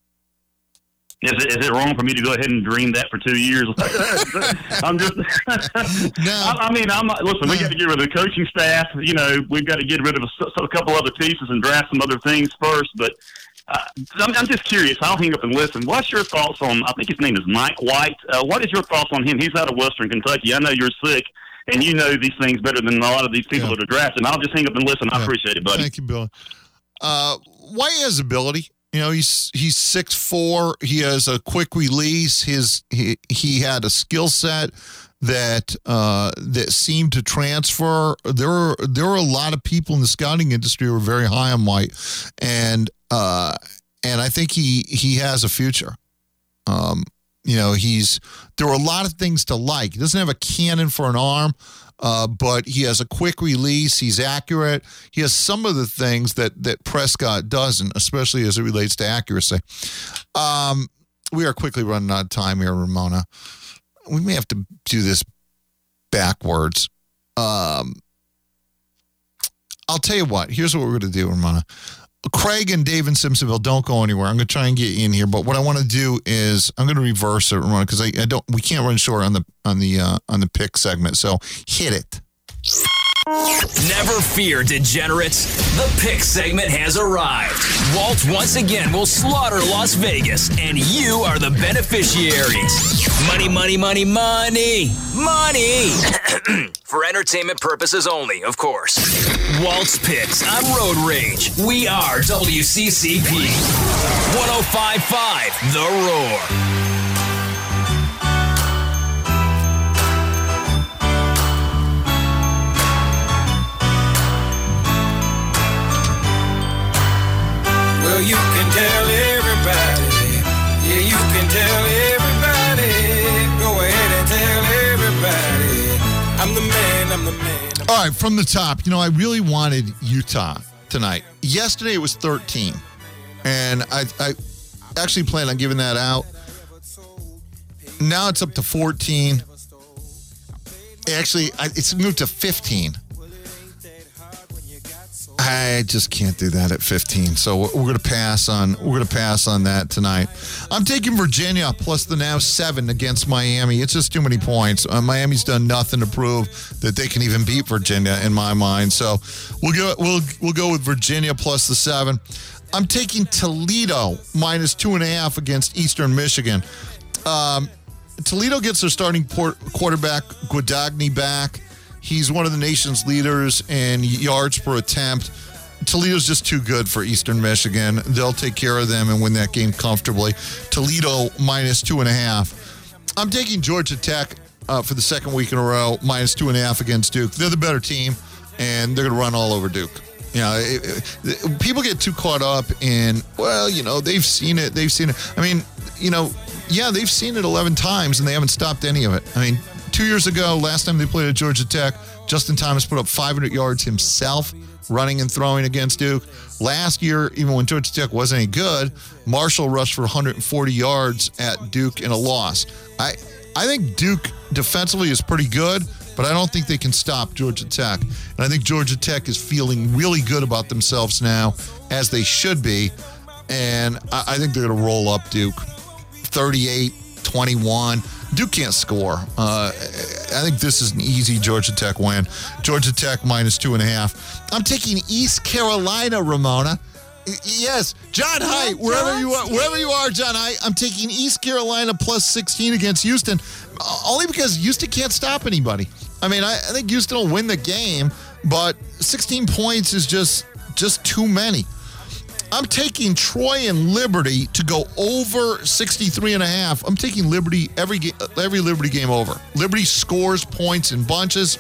Is it, is it wrong for me to go ahead and dream that for two years? I'm just, no. I, I mean, I'm listen, we got to get rid of the coaching staff. You know, we've got to get rid of a, a couple other pieces and draft some other things first. But uh, I'm, I'm just curious. I'll hang up and listen. What's your thoughts on, I think his name is Mike White. Uh, what is your thoughts on him? He's out of Western Kentucky. I know you're sick, and you know these things better than a lot of these people yeah. that are drafted. I'll just hang up and listen. I yeah. appreciate it, buddy. Thank you, Bill. Uh, White has ability. You know, he's he's six four. He has a quick release. His he he had a skill set that uh, that seemed to transfer. There were there were a lot of people in the scouting industry who were very high on White, and uh, and I think he he has a future. Um, you know, he's there were a lot of things to like. He doesn't have a cannon for an arm, uh, but he has a quick release. He's accurate. He has some of the things that that Prescott doesn't, especially as it relates to accuracy. Um, we are quickly running out of time here, Ramona. We may have to do this backwards. Um, I'll tell you what. Here's what we're going to do, Ramona. Craig and Dave in Simpsonville, don't go anywhere. I'm going to try and get you in here, but what I want to do is I'm going to reverse it, Ramona, because I, I don't. We can't run short on the on the uh, on the pick segment. So hit it. Never fear, degenerates. The pick segment has arrived. Walt once again will slaughter Las Vegas, and you are the beneficiaries. Money, money, money, money, money. For entertainment purposes only, of course. Walt's Picks on Road Rage. We are W C C P. one oh five point five The Roar. Well, you can tell everybody. Yeah, you can tell everybody. Go ahead and tell everybody. I'm the man, I'm the man. I'm All right, from the top, you know, I really wanted Utah tonight. Yesterday it was thirteen, and I, I actually planned on giving that out. Now it's up to fourteen. Actually, I, it's moved to fifteen. I just can't do that at fifteen. So we're going to pass on. We're going to pass on that tonight. I'm taking Virginia plus the now seven against Miami. It's just too many points. Uh, Miami's done nothing to prove that they can even beat Virginia in my mind. So we'll go. We'll we'll go with Virginia plus the seven. I'm taking Toledo minus two and a half against Eastern Michigan. Um, Toledo gets their starting port, quarterback Guadagni back. He's one of the nation's leaders in yards per attempt. Toledo's just too good for Eastern Michigan. They'll take care of them and win that game comfortably. Toledo minus two and a half. I'm taking Georgia Tech uh, for the second week in a row, minus two and a half against Duke. They're the better team, and they're going to run all over Duke. You know, it, it, people get too caught up in, well, you know, they've seen it. They've seen it. I mean, you know, yeah, they've seen it eleven times, and they haven't stopped any of it. I mean, two years ago, last time they played at Georgia Tech, Justin Thomas put up five hundred yards himself, running and throwing against Duke. Last year, even when Georgia Tech wasn't any good, Marshall rushed for one hundred forty yards at Duke in a loss. I I think Duke defensively is pretty good, but I don't think they can stop Georgia Tech. And I think Georgia Tech is feeling really good about themselves now, as they should be. And I, I think they're going to roll up Duke thirty-eight twenty-one. Duke can't score. Uh, I think this is an easy Georgia Tech win. Georgia Tech minus two and a half. I'm taking East Carolina, Ramona. Yes, John Height, wherever you are, wherever you are, John Height. I'm taking East Carolina plus sixteen against Houston, only because Houston can't stop anybody. I mean, I, I think Houston will win the game, but sixteen points is just just too many. I'm taking Troy and Liberty to go over sixty-three and a half. I'm taking Liberty every game, every Liberty game over. Liberty scores points in bunches,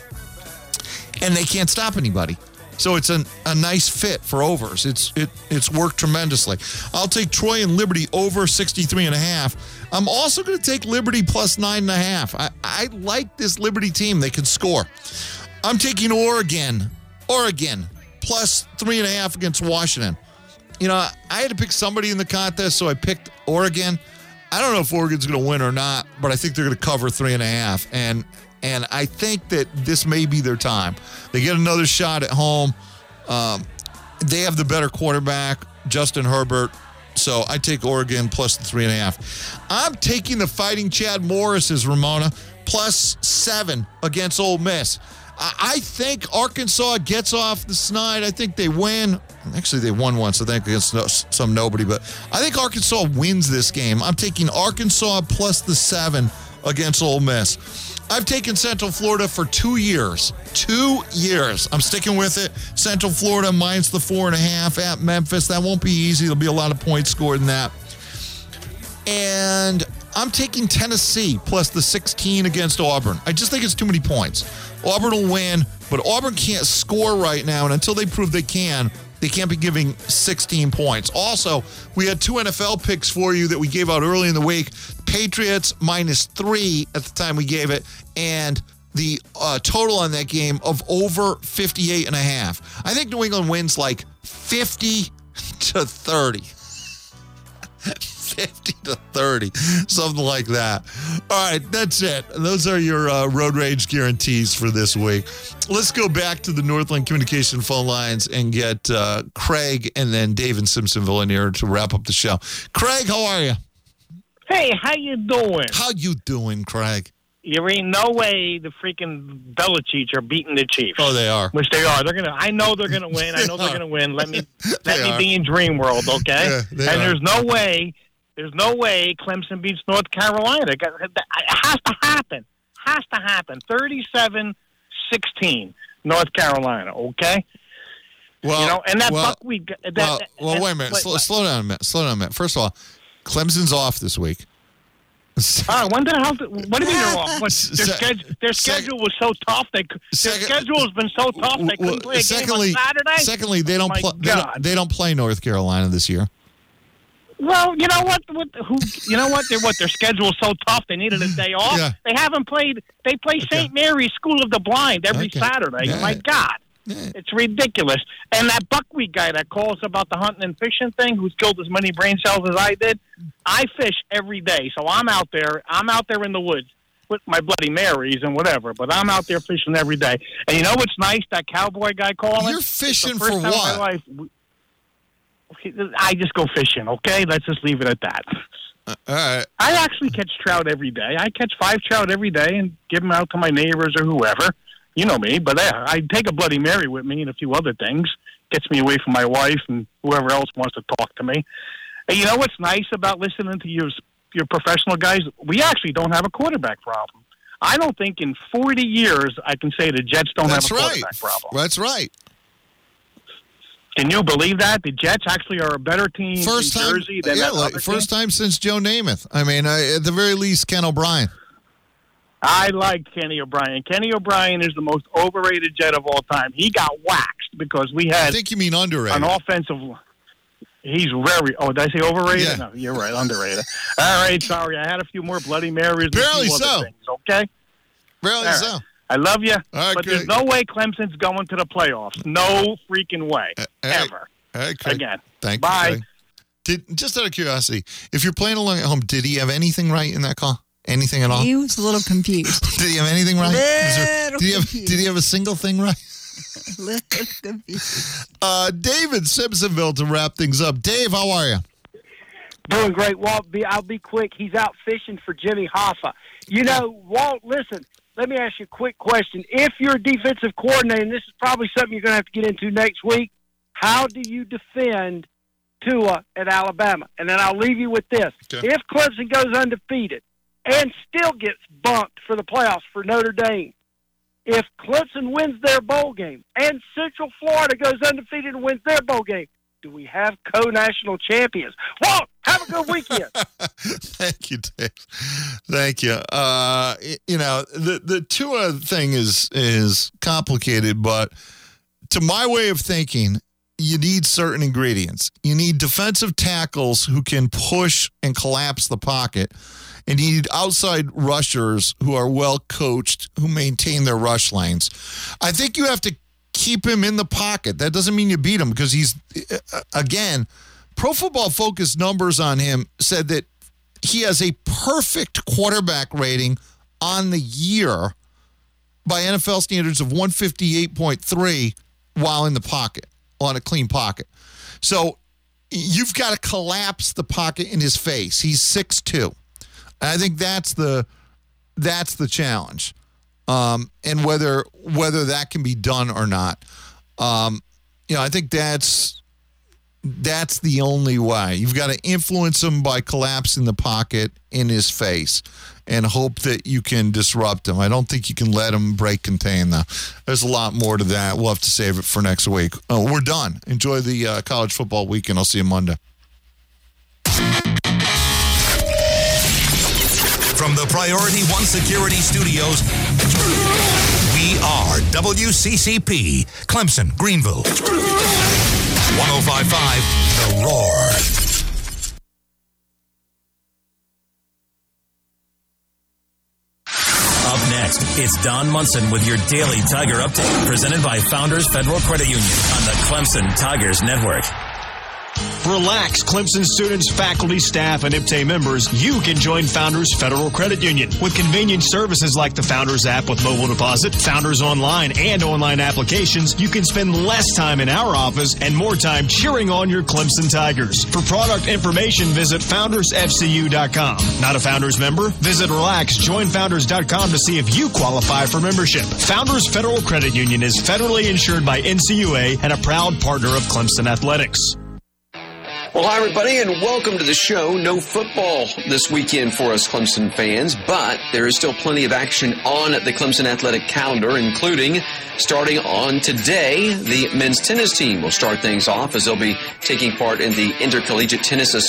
and they can't stop anybody. So it's an, a nice fit for overs. It's it it's worked tremendously. I'll take Troy and Liberty over sixty-three and a half. I'm also going to take Liberty plus nine and a half. I, I like this Liberty team. They can score. I'm taking Oregon. Oregon plus three and a half against Washington. You know, I had to pick somebody in the contest, so I picked Oregon. I don't know if Oregon's going to win or not, but I think they're going to cover three and a half. And and I think that this may be their time. They get another shot at home. Um, they have the better quarterback, Justin Herbert. So I take Oregon plus the three and a half. I'm taking the Fighting Chad Morris's, Ramona, plus seven against Ole Miss. I think Arkansas gets off the snide. I think they win. Actually, they won once, I think, against some nobody. But I think Arkansas wins this game. I'm taking Arkansas plus the seven against Ole Miss. I've taken Central Florida for two years. Two years. I'm sticking with it. Central Florida minus the four and a half at Memphis. That won't be easy. There'll be a lot of points scored in that. And I'm taking Tennessee plus the sixteen against Auburn. I just think it's too many points. Auburn will win, but Auburn can't score right now, and until they prove they can, they can't be giving sixteen points. Also, we had two N F L picks for you that we gave out early in the week. Patriots minus three at the time we gave it, and the uh, total on that game of over fifty-eight and a half. I think New England wins like fifty to thirty. fifty to thirty, something like that. All right, that's it. Those are your uh, road rage guarantees for this week. Let's go back to the Northland Communication phone lines and get uh, Craig and then Dave in Simpsonville in here to wrap up the show. Craig, how are you? Hey, how you doing? How you doing, Craig? There ain't no way the freaking Belichick are beating the Chiefs. Oh, they are. Which they are. They're gonna. I know they're gonna win. I know they're gonna win. Let me let me are. be in dream world, okay? Yeah, they and are. there's no way. There's no way Clemson beats North Carolina. It has to happen. Has to happen. thirty-seven sixteen, North Carolina. Okay. Well, you know, and that well, buckwheat. That, well, well and, wait a minute. wait, Slow, slow down a minute. Slow down a minute. First of all, Clemson's off this week. All right, when the hell? What do you mean they're off? What, their, Se- schedule, their sec- schedule was so tough. They their Second- schedule has been so tough they couldn't Well, play a secondly, game on Saturday. secondly, they don't My play. They God. don't, they don't play North Carolina this year. Well, you know what? What? Who? You know what? They're what? Their schedule's so tough. They needed a day off. Yeah. They haven't played. They play Saint Mary's School of the Blind every Okay. Saturday. Yeah. My God, it's ridiculous. And that buckwheat guy that calls about the hunting and fishing thing, who's killed as many brain cells as I did. I fish every day, so I'm out there. I'm out there in the woods with my Bloody Marys and whatever. But I'm out there fishing every day. And you know what's nice? That cowboy guy calling. You're It's the fishing first for time in what? my life. I just go fishing, okay? Let's just leave it at that. Uh, all right. I actually catch trout every day. I catch five trout every day and give them out to my neighbors or whoever. You know me, but yeah, I take a Bloody Mary with me and a few other things. Gets me away from my wife and whoever else wants to talk to me. And you know what's nice about listening to your, your professional guys? We actually don't have a quarterback problem. I don't think in forty years I can say the Jets don't That's have a right. quarterback problem. That's right. Can you believe that? The Jets actually are a better team First in time, Jersey than yeah, that like, other first team? time since Joe Namath. I mean, uh, at the very least, Ken O'Brien. I like Kenny O'Brien. Kenny O'Brien is the most overrated Jet of all time. He got waxed because we had I think you mean underrated. an offensive. He's very. Oh, did I say overrated? Yeah. No, you're right, underrated. All right, sorry. I had a few more Bloody Marys. and a Barely few other so. Things, okay. Barely All right. so. I love you, right, but there's Craig. no way Clemson's going to the playoffs. No freaking way, all right. ever. All right, Craig. Again. Thank Bye. you, Craig. Did, just out of curiosity, if you're playing along at home, did he have anything right in that call? Anything at all? He was a little confused. Did he have anything right? Was there- Little did, he have, confused. did he have a single thing right? Little confused. Uh, David Simpsonville to wrap things up. Dave, how are you? Doing great, Walt. Be, I'll be quick. He's out fishing for Jimmy Hoffa. You know, Walt, listen, let me ask you a quick question. If you're a defensive coordinator, and this is probably something you're going to have to get into next week, how do you defend Tua at Alabama? And then I'll leave you with this. Okay. If Clemson goes undefeated and still gets bumped for the playoffs for Notre Dame, if Clemson wins their bowl game and Central Florida goes undefeated and wins their bowl game, do we have co-national champions? Walt, have a good weekend. Thank you, Dave. Thank you. Uh, y- you know, the the Tua thing is is complicated, but to my way of thinking, you need certain ingredients. You need defensive tackles who can push and collapse the pocket, and you need outside rushers who are well coached, who maintain their rush lanes. I think you have to keep him in the pocket. That doesn't mean you beat him because he's, uh, again, Pro Football Focus numbers on him said that he has a perfect quarterback rating on the year by N F L standards of one fifty-eight point three while in the pocket, on a clean pocket. So you've got to collapse the pocket in his face. He's six two. And I think that's the that's the challenge. Um, and whether whether that can be done or not. Um, you know, I think that's that's the only way. You've got to influence him by collapsing the pocket in his face and hope that you can disrupt him. I don't think you can let him break contain, though. There's a lot more to that. We'll have to save it for next week. Oh, we're done. Enjoy the uh, college football weekend. I'll see you Monday. From the Priority One Security Studios, we are W C C P, Clemson, Greenville. one oh five point five, The Roar. It's Don Munson with your daily Tiger update, presented by Founders Federal Credit Union on the Clemson Tigers Network. Relax, Clemson students, faculty, staff, and I P T A members. You can join Founders Federal Credit Union. With convenient services like the Founders app with mobile deposit, Founders Online, and online applications, you can spend less time in our office and more time cheering on your Clemson Tigers. For product information, visit founders f c u dot com. Not a Founders member? Visit relax join founders dot com to see if you qualify for membership. Founders Federal Credit Union is federally insured by N C U A and a proud partner of Clemson Athletics. Well, hi, everybody, and welcome to the show. No football this weekend for us Clemson fans, but there is still plenty of action on the Clemson athletic calendar, including starting on today, the men's tennis team will start things off as they'll be taking part in the Intercollegiate Tennis